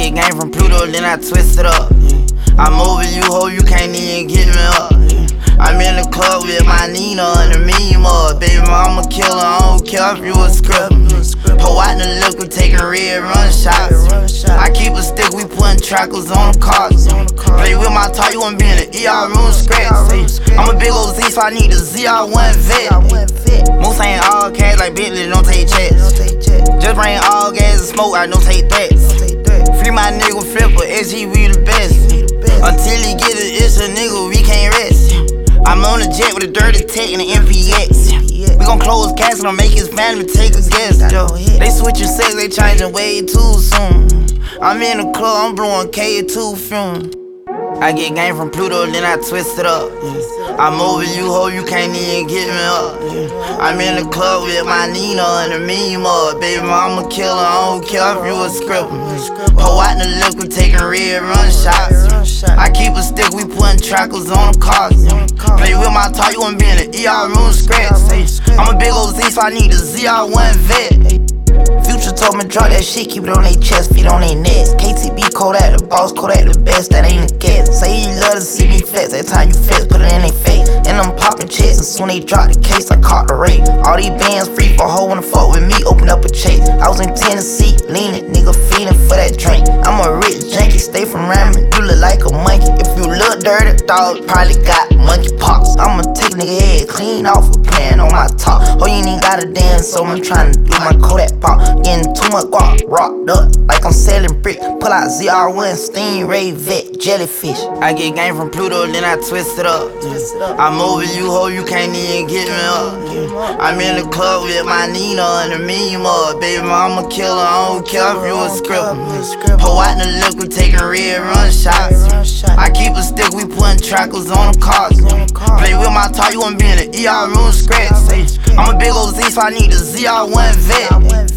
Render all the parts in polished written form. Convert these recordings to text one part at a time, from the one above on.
get game from Pluto, then I twist it up. I'm over you, ho, you can't even get me up. I'm in the club with my Nina and the meme up. Baby, I'm a killer, I don't care if you a script. Pour out the liquor, taking red run shots. I keep a stick, we putting trackers on the cars. Play with my top, you wanna be in the ER room scratch. I'm a big old Z, so I need the ZR1 vet. Most ain't all cash like Bentley, don't take checks. Just bring all gas and smoke, I don't take threats. Free my nigga Flipper, SG, we the best. Until he get it, it's a nigga, we can't rest. I'm on the jet with a dirty tech and an MPX. We gon' close casket and make his family take a guess. They switching sex, they changing way too soon. I'm in the club, I'm blowing K2 fume. I get game from Pluto, then I twist it up. I'm over you, ho, you can't even get me up. I'm in the club with my Nina and the meme up. Baby, I'm a killer, I don't care if you a script. Pour out the liquor, taking red run shots. I keep a stick, we putting trackers on the cars. Play with my top, you wanna be in the ER room scratch. I'm a big old Z, so I need the ZR1 vet. Future told me drop that shit, keep it on their chest, feet on their necks. KTB, Kodak the boss, Kodak the best, that ain't a guess. Say you love to see me flex, every time you flex, put it in their face. And I'm popping checks, and soon they drop the case, I caught the rate. All these bands free for a hoe wanna fuck with me, open up a chase. I was in Tennessee, leaning, nigga feeding for that drink. I'm a rich junkie, stay from ramen, you look like a monkey. If you look dirty, dog, probably got monkey pox. I'ma take nigga head clean off a plan on my top. Oh, you ain't even got a dance, so I'm trying to do my Kodak pop. Getting too much guap, rocked up like I'm selling brick. Pull out ZR1, Stingray, Vet, Jellyfish. I get game from Pluto, then I twist it up. I'm over you, ho, you can't even get me up. I'm in the club with my Nina and the meme up. Baby, I'm a killer, I don't care if you a script. Pour out the liquor, taking red run shots. I keep a stick, we putting trackers on the cars. Play with my top, you wanna be in the ER room scratch. I'm a big old Z, so I need the ZR1 vet.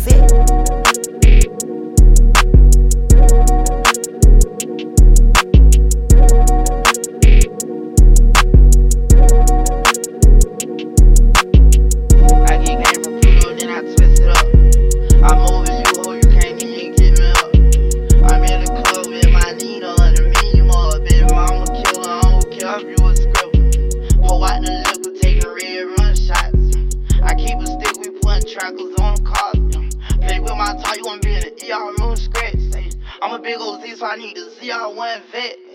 Trackers on the cars. Play with my top, you wanna be in the ER room scratch. I'm a big old Z, so I need the ZR1 vet.